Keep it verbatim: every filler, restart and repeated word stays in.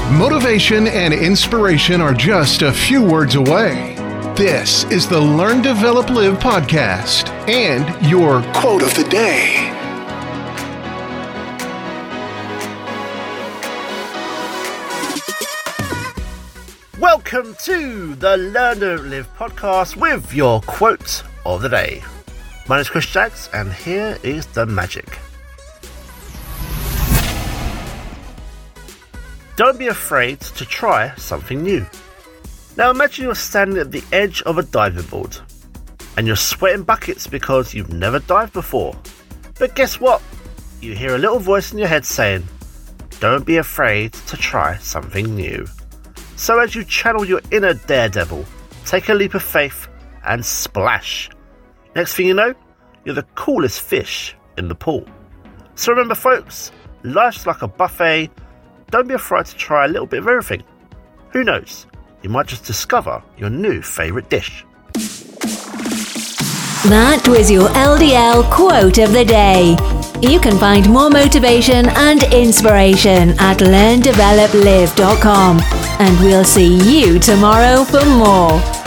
Motivation and inspiration are just a few words away. This is the Learn, Develop, Live podcast and your quote of the day. Welcome to the Learn, Develop, Live podcast with your quote of the day. My name is Chris Jaggs and here is the magic. Don't be afraid to try something new. Now imagine you're standing at the edge of a diving board and you're sweating buckets because you've never dived before. But guess what? You hear a little voice in your head saying, don't be afraid to try something new. So as you channel your inner daredevil, take a leap of faith and splash. Next thing you know, you're the coolest fish in the pool. So remember folks, life's like a buffet. Don't be afraid to try a little bit of everything. Who knows? You might just discover your new favourite dish. That was your L D L quote of the day. You can find more motivation and inspiration at learn develop live dot com. And we'll see you tomorrow for more.